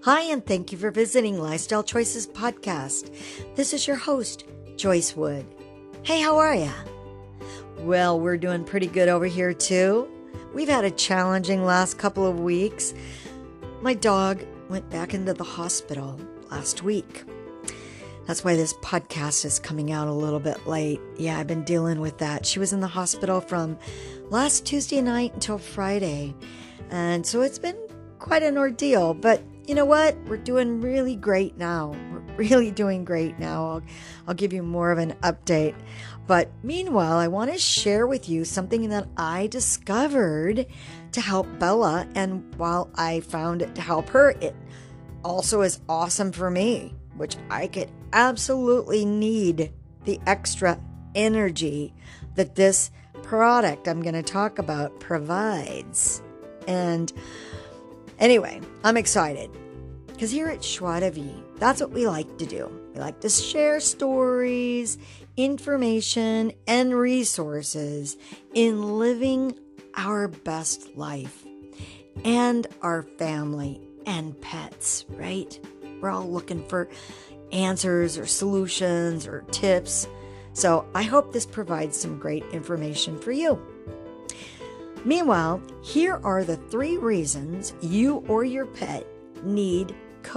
Hi, and thank you for visiting Lifestyle Choices Podcast. This is your host, Joyce Wood. Hey, how are ya? Well, we're doing pretty good over here, too. We've had a challenging last couple of weeks. My dog went back into the hospital last week. That's why this podcast is coming out a little bit late. Yeah, I've been dealing with that. She was in the hospital from last Tuesday night until Friday. And so it's been quite an ordeal. But you know what? We're doing really great now. We're really doing great now. I'll give you more of an update. But meanwhile, I want to share with you something that I discovered to help Bella. And while I found it to help her, it also is awesome for me, which I could absolutely need the extra energy that this product I'm going to talk about provides. And anyway, I'm excited because here at Joie de Vie, that's what we like to do. We like to share stories, information, and resources in living our best life and our family and pets, right? We're all looking for answers or solutions or tips. So I hope this provides some great information for you. Meanwhile, here are the 3 reasons you or your pet need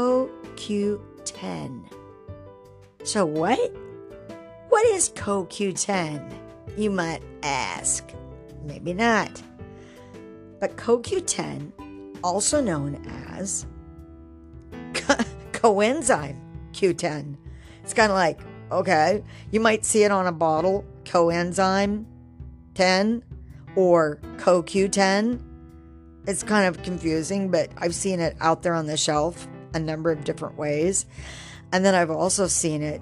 CoQ10. So what? What is CoQ10? You might ask. Maybe not. But CoQ10, also known as coenzyme Q10. It's kind of like, okay, you might see it on a bottle, coenzyme 10 or CoQ10. It's kind of confusing, but I've seen it out there on the shelf a number of different ways. And then I've also seen it,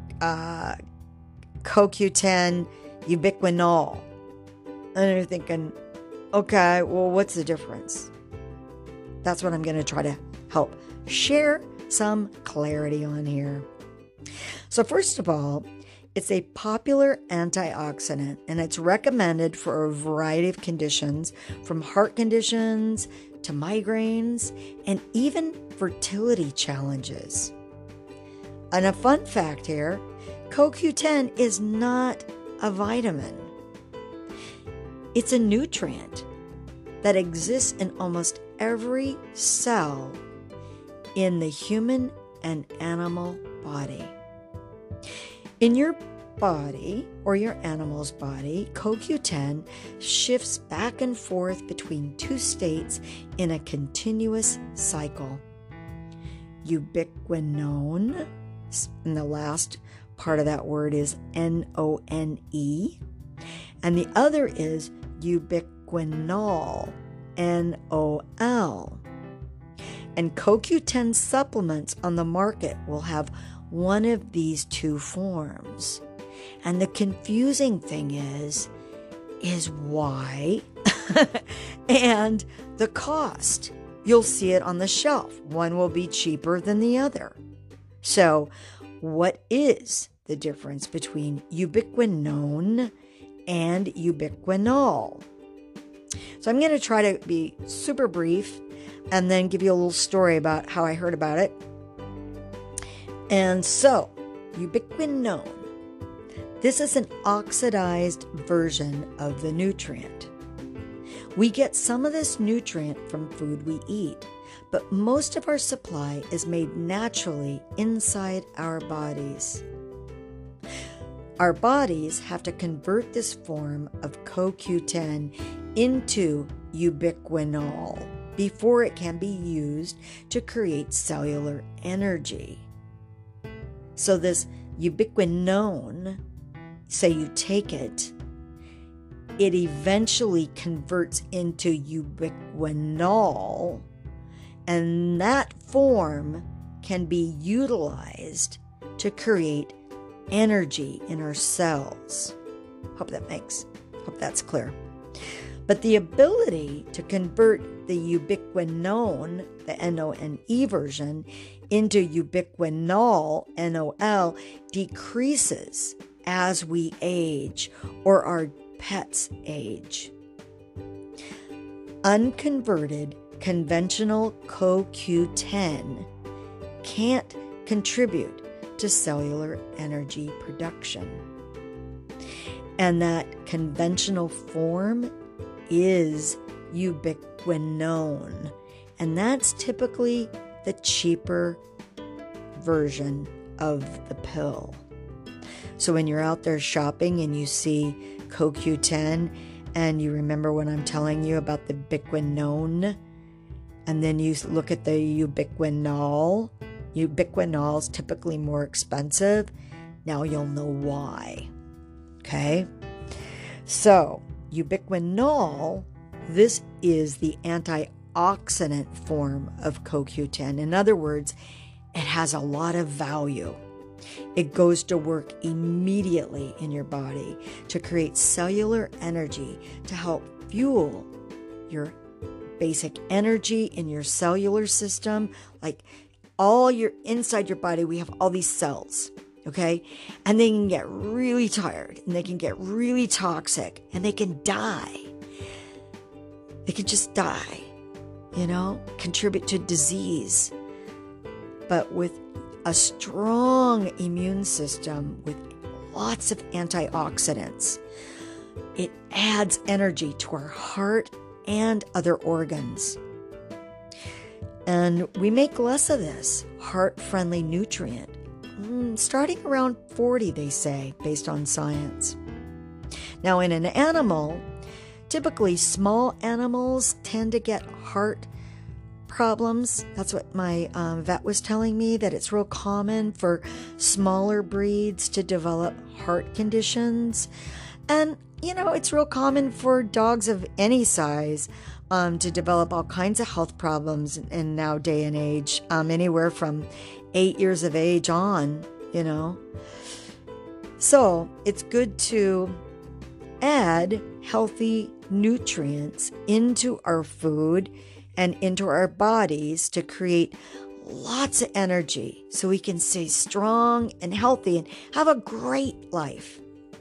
CoQ10 ubiquinol. And you're thinking, okay, well, what's the difference? That's what I'm going to try to help share some clarity on here. So first of all, it's a popular antioxidant, and it's recommended for a variety of conditions, from heart conditions to migraines and even fertility challenges. And a fun fact here, CoQ10 is not a vitamin. It's a nutrient that exists in almost every cell in the human and animal body. In your body or your animal's body, CoQ10 shifts back and forth between 2 states in a continuous cycle. Ubiquinone, and the last part of that word is N-O-N-E, and the other is ubiquinol, N-O-L. And CoQ10 supplements on the market will have one of these 2 forms. And the confusing thing is why and the cost. You'll see it on the shelf. One will be cheaper than the other. So what is the difference between ubiquinone and ubiquinol? So I'm going to try to be super brief and then give you a little story about how I heard about it. And so, ubiquinone. This is an oxidized version of the nutrient. We get some of this nutrient from food we eat, but most of our supply is made naturally inside our bodies. Our bodies have to convert this form of CoQ10 into ubiquinol before it can be used to create cellular energy. So this ubiquinone, say you take it, it eventually converts into ubiquinol, and that form can be utilized to create energy in our cells. Hope that's clear. But the ability to convert the ubiquinone, the N-O-N-E version, into ubiquinol, N-O-L, decreases as we age or our pets age. Unconverted conventional CoQ10 can't contribute to cellular energy production. And that conventional form is ubiquinone. And that's typically the cheaper version of the pill. So when you're out there shopping and you see CoQ10, and you remember when I'm telling you about the ubiquinone, and then you look at the ubiquinol, ubiquinol is typically more expensive. Now you'll know why. Okay? So, ubiquinol, this is the antioxidant form of CoQ10. In other words, it has a lot of value. It goes to work immediately in your body to create cellular energy to help fuel your basic energy in your cellular system. Like all your inside your body, we have all these cells, okay? And they can get really tired and they can get really toxic and they can die. They can just die, contribute to disease. But with a strong immune system with lots of antioxidants, it adds energy to our heart and other organs. And we make less of this heart-friendly nutrient, starting around 40, they say, based on science. Now, in an animal, typically small animals tend to get heart problems. That's what my vet was telling me, that it's real common for smaller breeds to develop heart conditions. And, it's real common for dogs of any size to develop all kinds of health problems in now day and age, anywhere from 8 years of age on, So it's good to add healthy nutrients into our food and into our bodies to create lots of energy so we can stay strong and healthy and have a great life.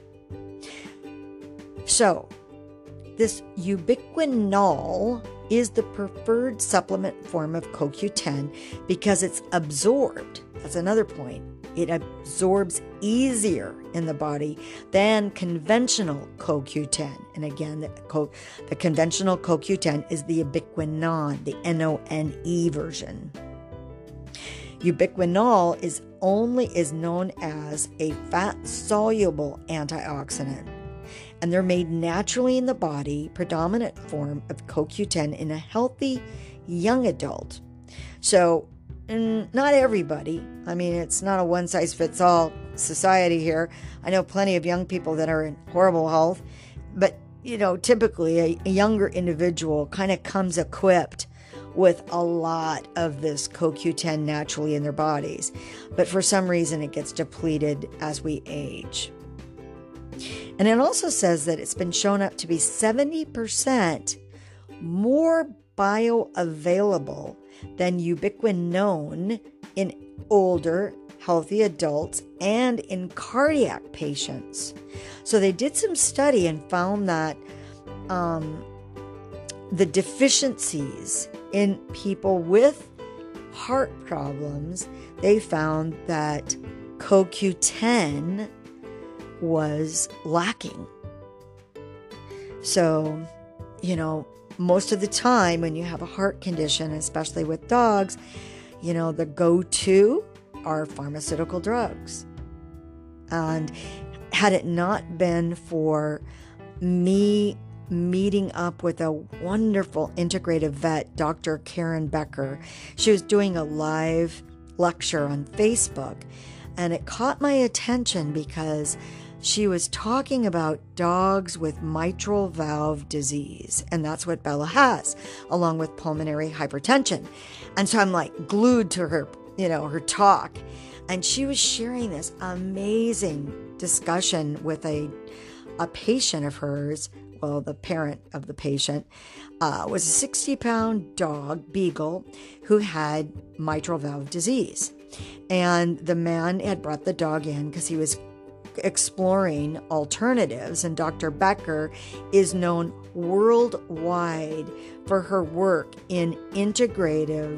So, this ubiquinol is the preferred supplement form of CoQ10 because it's absorbed. That's another point. It absorbs easier in the body than conventional CoQ10. And again, the conventional CoQ10 is the ubiquinone, the NONE version. Ubiquinol is known as a fat-soluble antioxidant. And they're made naturally in the body, predominant form of CoQ10 in a healthy young adult. So, not everybody. I mean, it's not a one-size-fits-all society here. I know plenty of young people that are in horrible health, but, typically a younger individual kind of comes equipped with a lot of this CoQ10 naturally in their bodies. But for some reason, it gets depleted as we age. And it also says that it's been shown up to be 70% more bioavailable than ubiquinone in older, healthy adults and in cardiac patients. So they did some study and found that the deficiencies in people with heart problems, they found that CoQ10 was lacking. So, most of the time when you have a heart condition, especially with dogs, the go-to are pharmaceutical drugs. And had it not been for me meeting up with a wonderful integrative vet, Dr. Karen Becker, she was doing a live lecture on Facebook, and it caught my attention because she was talking about dogs with mitral valve disease, and that's what Bella has, along with pulmonary hypertension. And so I'm like glued to her, her talk. And she was sharing this amazing discussion with a patient of hers. Well, the parent of the patient was a 60-pound dog, Beagle, who had mitral valve disease. And the man had brought the dog in because he was exploring alternatives, and Dr. Becker is known worldwide for her work in integrative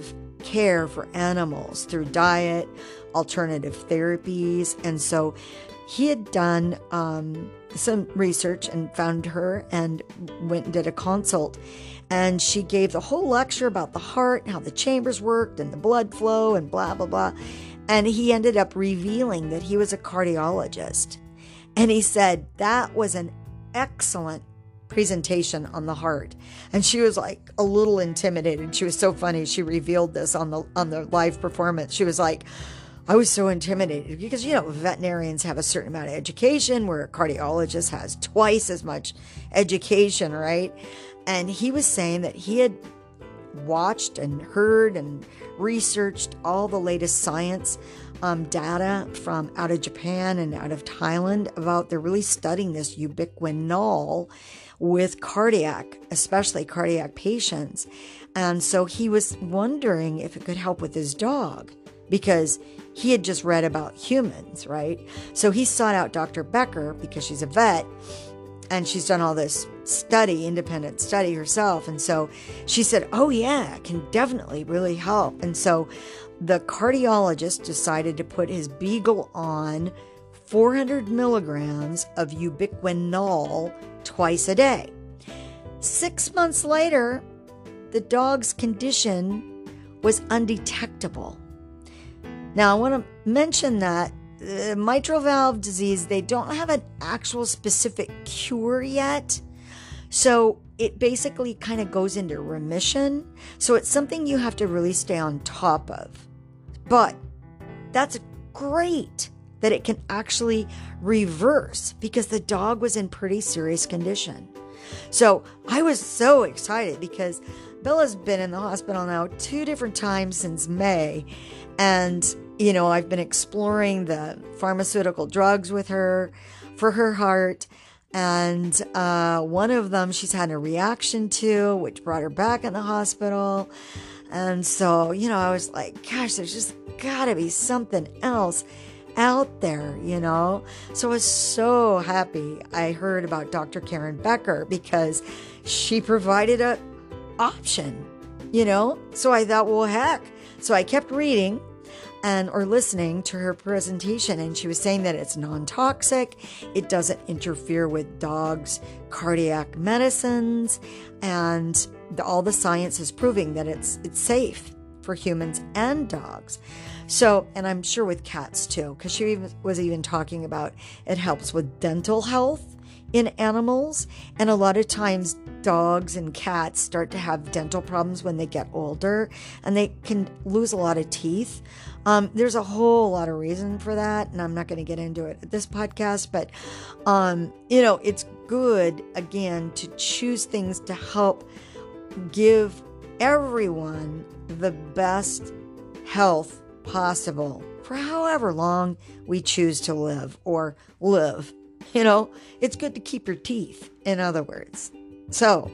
care for animals through diet, alternative therapies. And so he had done some research and found her and went and did a consult. And she gave the whole lecture about the heart and how the chambers worked and the blood flow and blah, blah, blah. And he ended up revealing that he was a cardiologist. And he said that was an excellent presentation on the heart. And she was like a little intimidated. She was so funny. She revealed this on the live performance. She was like, I was so intimidated because, veterinarians have a certain amount of education where a cardiologist has twice as much education, right? And he was saying that he had watched and heard and researched all the latest science data from out of Japan and out of Thailand about they're really studying this ubiquinol with especially cardiac patients. And so he was wondering if it could help with his dog because he had just read about humans, right? So he sought out Dr. Becker because she's a vet and she's done all this independent study herself. And so she said, oh yeah, it can definitely really help. And so the cardiologist decided to put his beagle on 400 milligrams of ubiquinol twice a day. 6 months later, the dog's condition was undetectable. Now, I want to mention that mitral valve disease, they don't have an actual specific cure yet. So it basically kind of goes into remission. So it's something you have to really stay on top of. But that's great that it can actually reverse because the dog was in pretty serious condition. So I was so excited because Bella's been in the hospital now 2 different times since May. And, I've been exploring the pharmaceutical drugs with her for her heart. And one of them she's had a reaction to, which brought her back in the hospital. And so, I was like, gosh, there's just got to be something else out there, So I was so happy I heard about Dr. Karen Becker because she provided an option, So I thought, well, heck. So I kept reading or listening to her presentation, and she was saying that it's non-toxic, it doesn't interfere with dogs' cardiac medicines, and all the science is proving that it's safe for humans and dogs. So, and I'm sure with cats too, because she was even talking about it helps with dental health in animals, and a lot of times dogs and cats start to have dental problems when they get older, and they can lose a lot of teeth. There's a whole lot of reason for that, and I'm not going to get into it at this podcast, but, it's good, again, to choose things to help give everyone the best health possible for however long we choose to live or live. It's good to keep your teeth, in other words. So,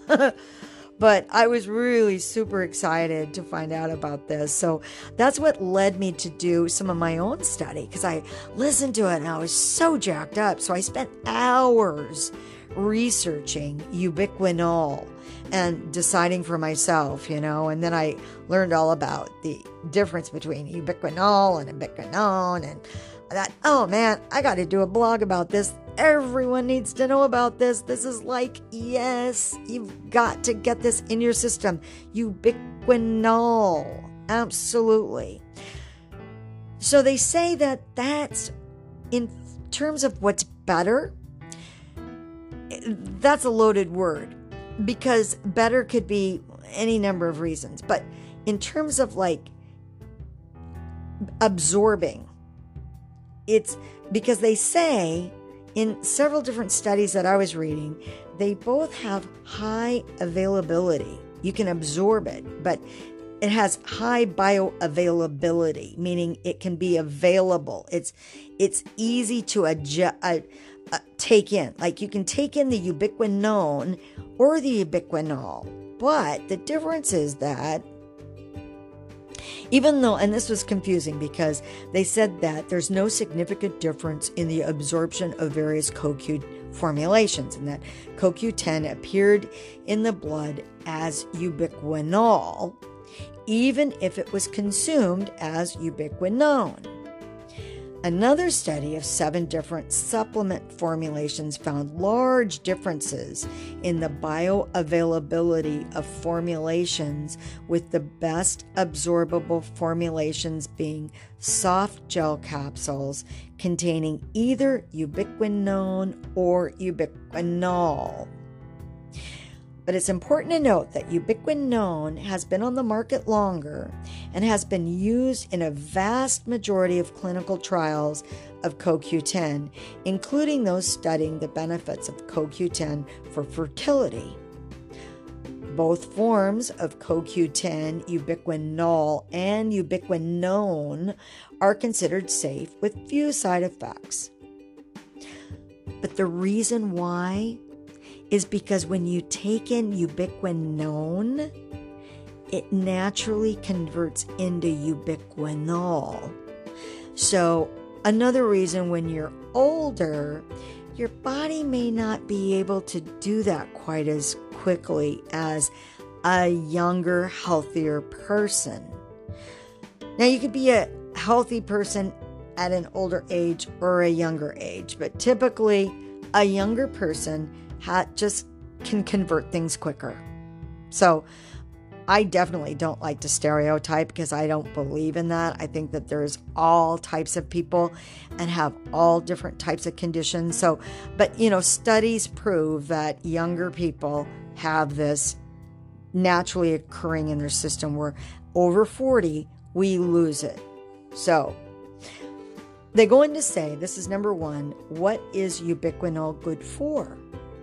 but I was really super excited to find out about this. So that's what led me to do some of my own study because I listened to it and I was so jacked up. So I spent hours researching ubiquinol and deciding for myself, and then I learned all about the difference between ubiquinol and ubiquinone and that, oh man, I got to do a blog about this. Everyone needs to know about this. This is like, yes, you've got to get this in your system. Ubiquinol. Absolutely. So they say that that's, in terms of what's better, that's a loaded word because better could be any number of reasons. But in terms of like absorbing, it's because they say in several different studies that I was reading, they both have high availability. You can absorb it, but it has high bioavailability, meaning it can be available. It's easy to take in. Like you can take in the ubiquinone or the ubiquinol, but the difference is that even though, and this was confusing because they said that there's no significant difference in the absorption of various CoQ formulations and that CoQ10 appeared in the blood as ubiquinol even if it was consumed as ubiquinone. Another study of 7 different supplement formulations found large differences in the bioavailability of formulations, with the best absorbable formulations being soft gel capsules containing either ubiquinone or ubiquinol. But it's important to note that ubiquinone has been on the market longer and has been used in a vast majority of clinical trials of CoQ10, including those studying the benefits of CoQ10 for fertility. Both forms of CoQ10, ubiquinol, and ubiquinone are considered safe with few side effects. But the reason why is because when you take in ubiquinone, it naturally converts into ubiquinol. So another reason, when you're older, your body may not be able to do that quite as quickly as a younger, healthier person. Now, you could be a healthy person at an older age or a younger age, but typically a younger person just can convert things quicker. So I definitely don't like to stereotype, because I don't believe in that. I think that there's all types of people and have all different types of conditions. But studies prove that younger people have this naturally occurring in their system, where over 40, we lose it. So they go in to say, this is number 1, what is ubiquinol good for?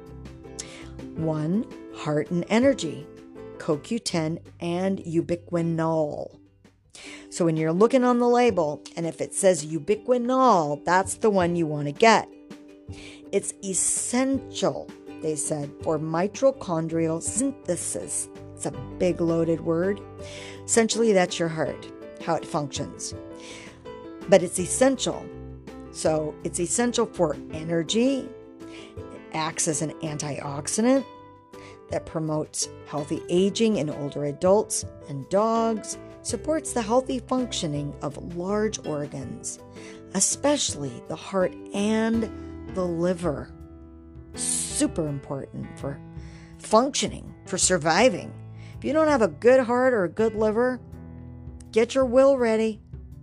1, heart and energy, CoQ10 and ubiquinol. So when you're looking on the label, and if it says ubiquinol, that's the one you want to get. It's essential, they said, for mitochondrial synthesis. It's a big loaded word. Essentially, that's your heart, how it functions. But it's essential. So it's essential for energy. Acts as an antioxidant that promotes healthy aging in older adults and dogs, supports the healthy functioning of large organs, especially the heart and the liver. Super important for functioning, for surviving. If you don't have a good heart or a good liver, get your will ready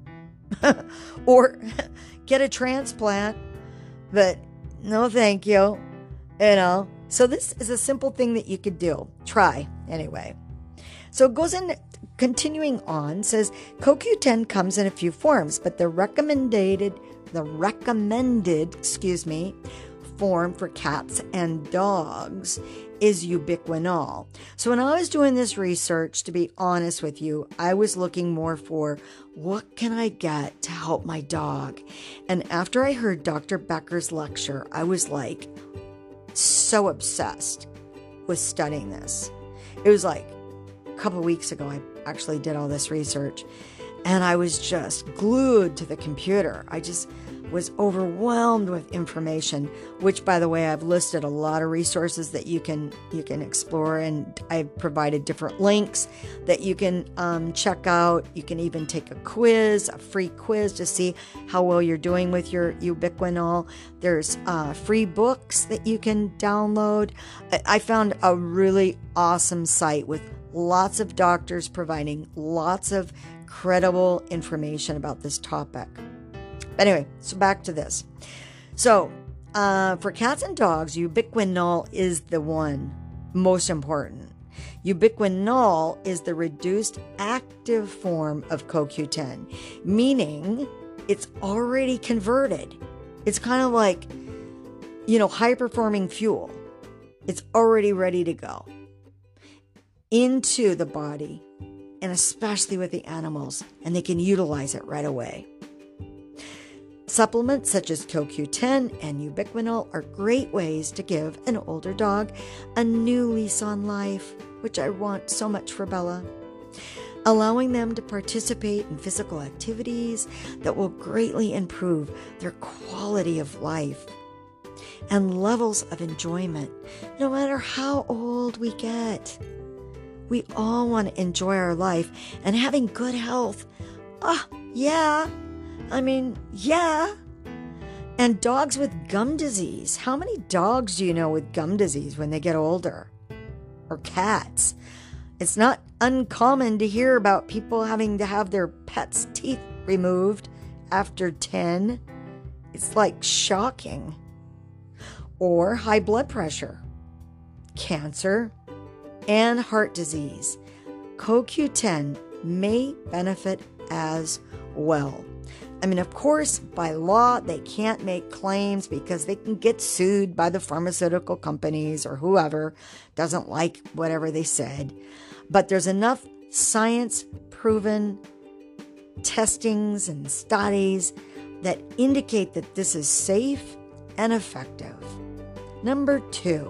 or get a transplant, but no thank you. So this is a simple thing that you could do. Try anyway. So it goes in, continuing on, says CoQ10 comes in a few forms, but the recommended, form for cats and dogs is ubiquinol. So when I was doing this research, to be honest with you, I was looking more for what can I get to help my dog. And after I heard Dr. Becker's lecture, I was like, so obsessed with studying this. It was like a couple of weeks ago, I actually did all this research, and I was just glued to the computer. I just was overwhelmed with information, which, by the way, I've listed a lot of resources that you can explore, and I've provided different links that you can check out. You can even take a quiz, a free quiz, to see how well you're doing with your ubiquinol. There's free books that you can download. I found a really awesome site with lots of doctors providing lots of credible information about this topic. But anyway, so back to this. So for cats and dogs, ubiquinol is the one most important. Ubiquinol is the reduced active form of CoQ10, meaning it's already converted. It's kind of like, high-performing fuel. It's already ready to go into the body, and especially with the animals, and they can utilize it right away. Supplements such as CoQ10 and ubiquinol are great ways to give an older dog a new lease on life, which I want so much for Bella. Allowing them to participate in physical activities that will greatly improve their quality of life and levels of enjoyment, no matter how old we get. We all want to enjoy our life and having good health. Yeah. Yeah. And dogs with gum disease. How many dogs do you know with gum disease when they get older? Or cats? It's not uncommon to hear about people having to have their pets' teeth removed after 10. It's like shocking. Or high blood pressure, cancer, and heart disease. CoQ10 may benefit as well. Of course, by law, they can't make claims because they can get sued by the pharmaceutical companies or whoever doesn't like whatever they said. But there's enough science-proven testings and studies that indicate that this is safe and effective. Number 2,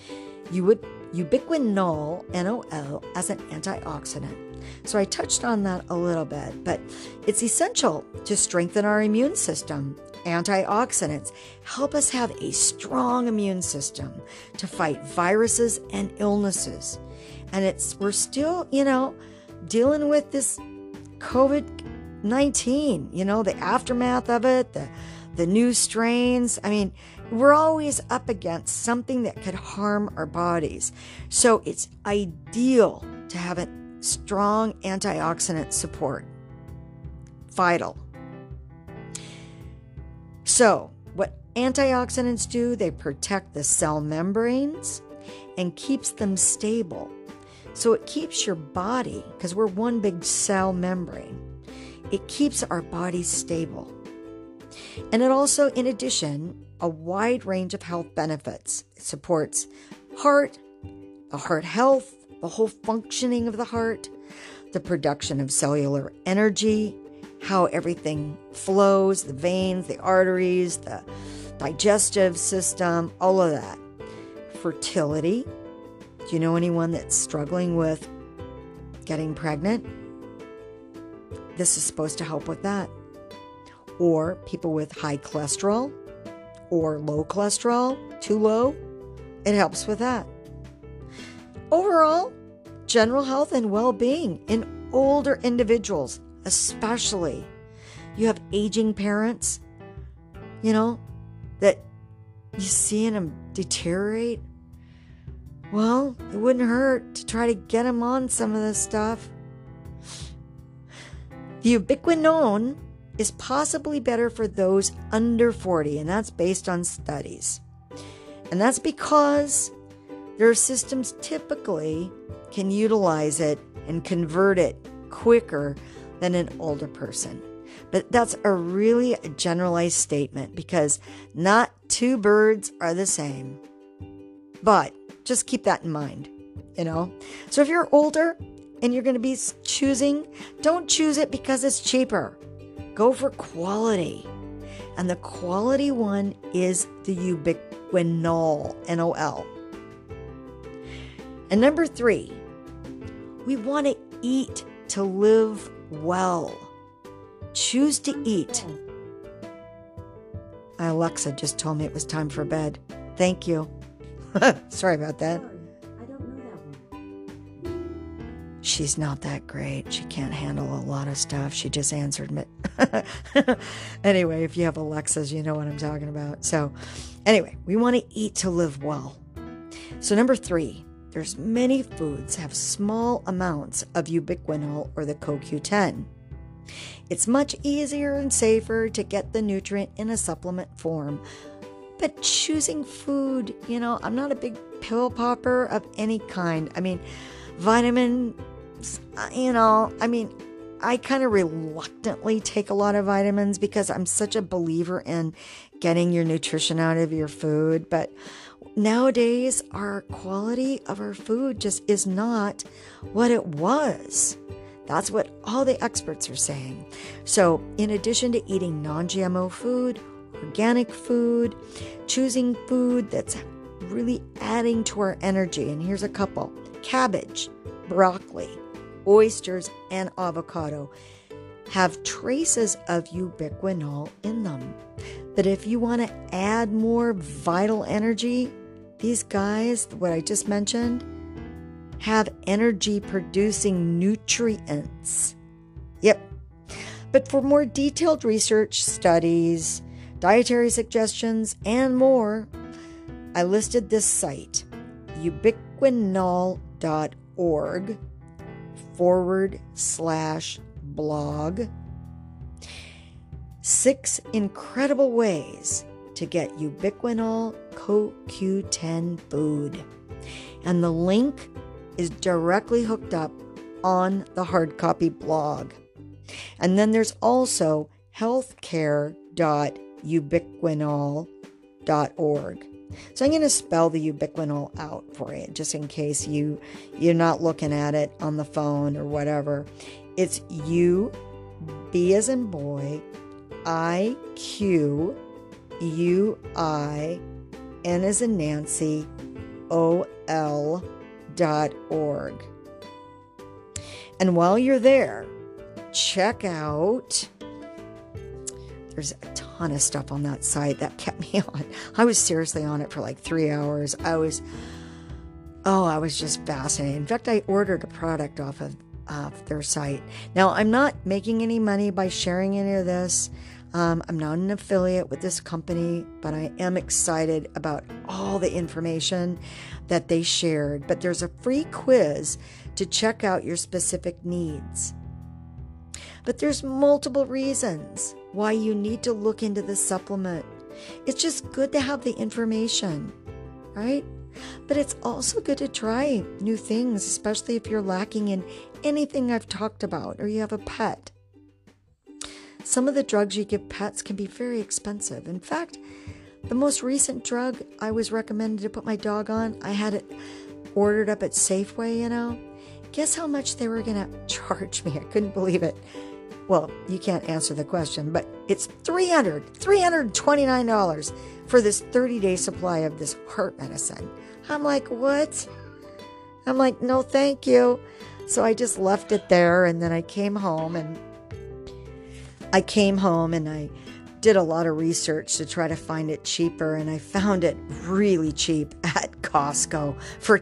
ubiquinol, NOL, as an antioxidant. So I touched on that a little bit, but it's essential to strengthen our immune system. Antioxidants help us have a strong immune system to fight viruses and illnesses. And we're still, dealing with this COVID-19, the aftermath of it, the new strains. We're always up against something that could harm our bodies. So it's ideal to have a strong antioxidant support. Vital. So what antioxidants do, they protect the cell membranes and keeps them stable. So it keeps your body, because we're one big cell membrane, it keeps our bodies stable. And it also, in addition, a wide range of health benefits. It supports the heart health, the whole functioning of the heart, the production of cellular energy, how everything flows, the veins, the arteries, the digestive system, all of that. Fertility. Do you know anyone that's struggling with getting pregnant? This is supposed to help with that. Or people with high cholesterol or low cholesterol, too low, it helps with that. Overall, general health and well-being in older individuals, especially. You have aging parents, that you seeing them deteriorate. Well, it wouldn't hurt to try to get them on some of this stuff. The ubiquinone is possibly better for those under 40, and that's based on studies. And that's because their systems typically can utilize it and convert it quicker than an older person. But that's a really generalized statement because not two birds are the same. But just keep that in mind, So if you're older and you're going to be choosing, don't choose it because it's cheaper. Go for quality. And the quality one is the ubiquinol, NOL. And number 3, we want to eat to live well. Choose to eat. My Alexa just told me it was time for bed. Thank you. Sorry about that. I don't know that one. She's not that great. She can't handle a lot of stuff. She just answered me. Anyway, if you have Alexas, you know what I'm talking about. So anyway, we want to eat to live well. So number 3, there's many foods have small amounts of ubiquinol or the CoQ10. It's much easier and safer to get the nutrient in a supplement form. But choosing food, I'm not a big pill popper of any kind. Vitamins, I kind of reluctantly take a lot of vitamins because I'm such a believer in getting your nutrition out of your food. But nowadays, our quality of our food just is not what it was. That's what all the experts are saying. So in addition to eating non-GMO food, organic food, choosing food that's really adding to our energy. And here's a couple: cabbage, broccoli, oysters, and avocado have traces of ubiquinol in them. But if you want to add more vital energy, these guys, what I just mentioned, have energy-producing nutrients. Yep. But for more detailed research, studies, dietary suggestions, and more, I listed this site, ubiquinol.org/blog. 6 incredible ways to get Ubiquinol CoQ10 food. And the link is directly hooked up on the hard copy blog. And then there's also healthcare.ubiquinol.org. So I'm going to spell the ubiquinol out for you, just in case you're not looking at it on the phone or whatever. It's U, B as in boy, I, Q, U, I, N as in Nancy, OL.org. And while you're there, check out, there's a ton of stuff on that site that kept me on. I was seriously on it for like 3 hours. I was just fascinated. In fact, I ordered a product off of their site. Now, I'm not making any money by sharing any of this. I'm not an affiliate with this company, but I am excited about all the information that they shared. But there's a free quiz to check out your specific needs. But there's multiple reasons why you need to look into this supplement. It's just good to have the information, right? But it's also good to try new things, especially if you're lacking in anything I've talked about or you have a pet. Some of the drugs you give pets can be very expensive. In fact, the most recent drug I was recommended to put my dog on, I had it ordered up at Safeway, Guess how much they were going to charge me? I couldn't believe it. Well, you can't answer the question, but it's $329 for this 30-day supply of this heart medicine. I'm like, what? I'm like, no, thank you. So I just left it there, and then I came home and I did a lot of research to try to find it cheaper, and I found it really cheap at Costco for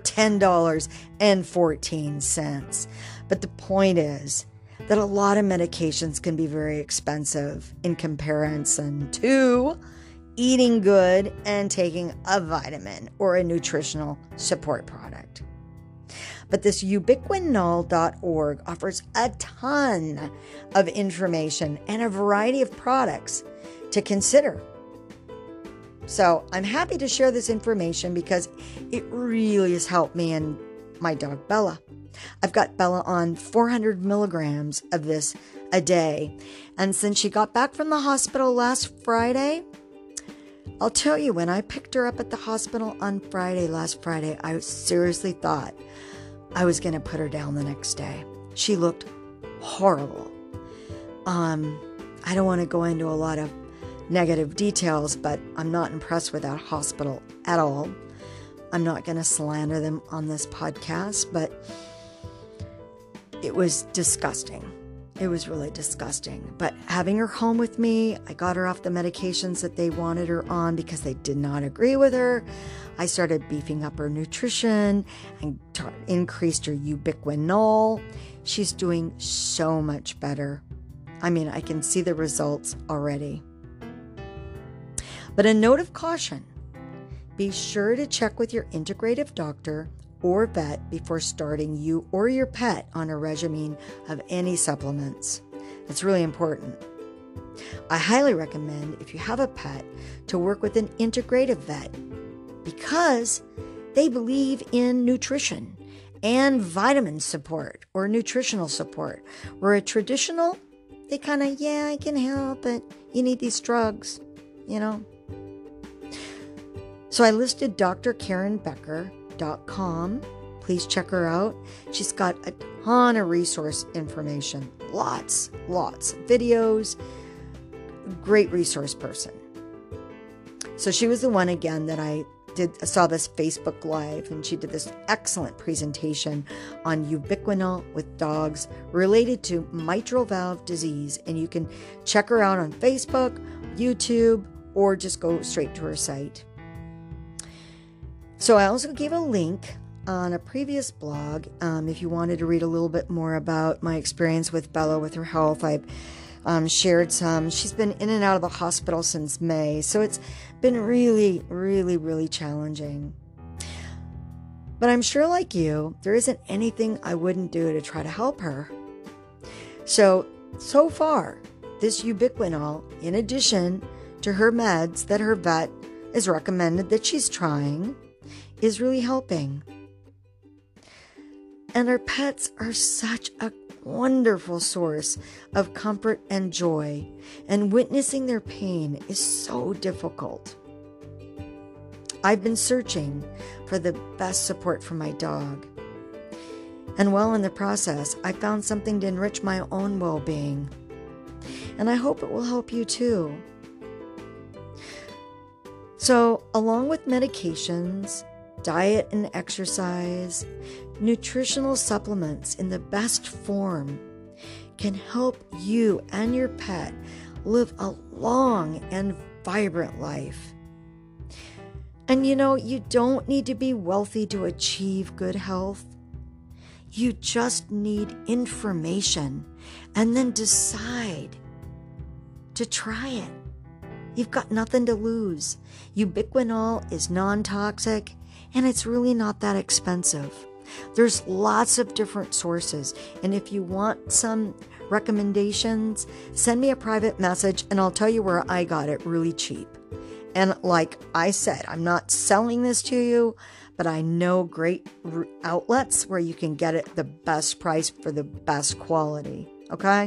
$10.14. But the point is that a lot of medications can be very expensive in comparison to eating good and taking a vitamin or a nutritional support product. But this ubiquinol.org offers a ton of information and a variety of products to consider. So I'm happy to share this information because it really has helped me and my dog Bella. I've got Bella on 400 milligrams of this a day. And since she got back from the hospital last Friday, I'll tell you, when I picked her up at the hospital on last Friday, I seriously thought I was going to put her down the next day. She looked horrible. I don't want to go into a lot of negative details, but I'm not impressed with that hospital at all. I'm not going to slander them on this podcast, but it was disgusting. It was really disgusting. But having her home with me, I got her off the medications that they wanted her on because they did not agree with her. I started beefing up her nutrition and increased her ubiquinol. She's doing so much better. I mean, I can see the results already. But a note of caution, be sure to check with your integrative doctor or vet before starting you or your pet on a regimen of any supplements. It's really important. I highly recommend, if you have a pet, to work with an integrative vet because they believe in nutrition and vitamin support or nutritional support. Where a traditional, they kind of, I can help, but you need these drugs, So I listed drkarenbecker.com. Please check her out. She's got a ton of resource information. Lots videos. Great resource person. So she was the one again that I saw this Facebook Live, and she did this excellent presentation on ubiquinol with dogs related to mitral valve disease. And you can check her out on Facebook, YouTube, or just go straight to her site. So I also gave a link on a previous blog, if you wanted to read a little bit more about my experience with Bella with her health, I've shared some. She's been in and out of the hospital since May, so it's been really, really, really challenging. But I'm sure, like you, there isn't anything I wouldn't do to try to help her. So far, this ubiquinol, in addition to her meds that her vet has recommended that she's trying, is really helping. And our pets are such a wonderful source of comfort and joy, and witnessing their pain is so difficult. I've been searching for the best support for my dog. And while in the process, I found something to enrich my own well-being. And I hope it will help you too. So, along with medications, diet and exercise, nutritional supplements in the best form can help you and your pet live a long and vibrant life. And you don't need to be wealthy to achieve good health. You just need information and then decide to try it. You've got nothing to lose. Ubiquinol is non-toxic and it's really not that expensive. There's lots of different sources, and if you want some recommendations, send me a private message and I'll tell you where I got it really cheap. And like I said, I'm not selling this to you, but I know great outlets where you can get it the best price for the best quality, okay?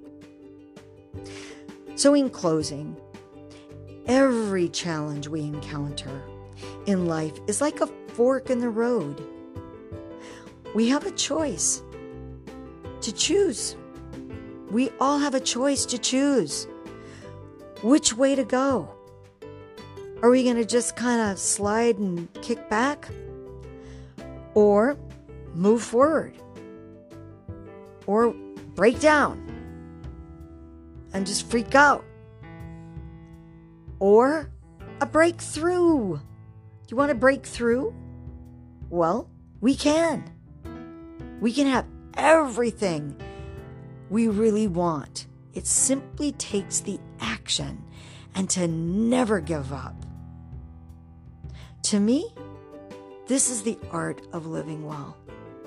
So in closing, every challenge we encounter in life is like a fork in the road. We have a choice to choose. We all have a choice to choose which way to go. Are we going to just kind of slide and kick back? Or move forward? Or break down and just freak out? Or a breakthrough? Do you want to break through? Well, we can. We can have everything we really want. It simply takes the action and to never give up. To me, this is the art of living well.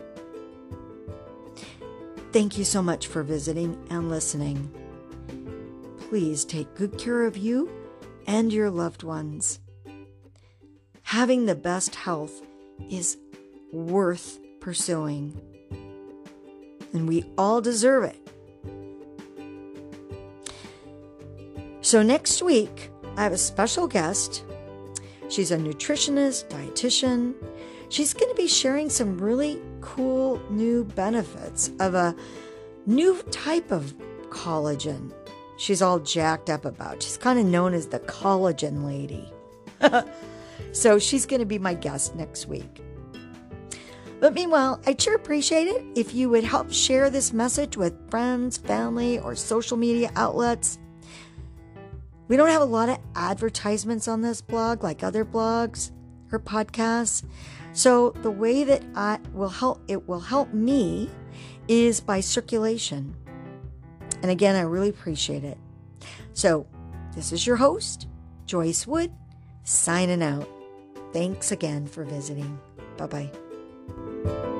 Thank you so much for visiting and listening. Please take good care of you and your loved ones. Having the best health is worth pursuing, and we all deserve it. So next week, I have a special guest. She's a nutritionist, dietitian. She's going to be sharing some really cool new benefits of a new type of collagen she's all jacked up about. She's kind of known as the collagen lady. So she's going to be my guest next week. But meanwhile, I'd sure appreciate it if you would help share this message with friends, family, or social media outlets. We don't have a lot of advertisements on this blog like other blogs or podcasts. So the way that it will help me is by circulation. And again, I really appreciate it. So this is your host, Joyce Wood, signing out. Thanks again for visiting. Bye-bye.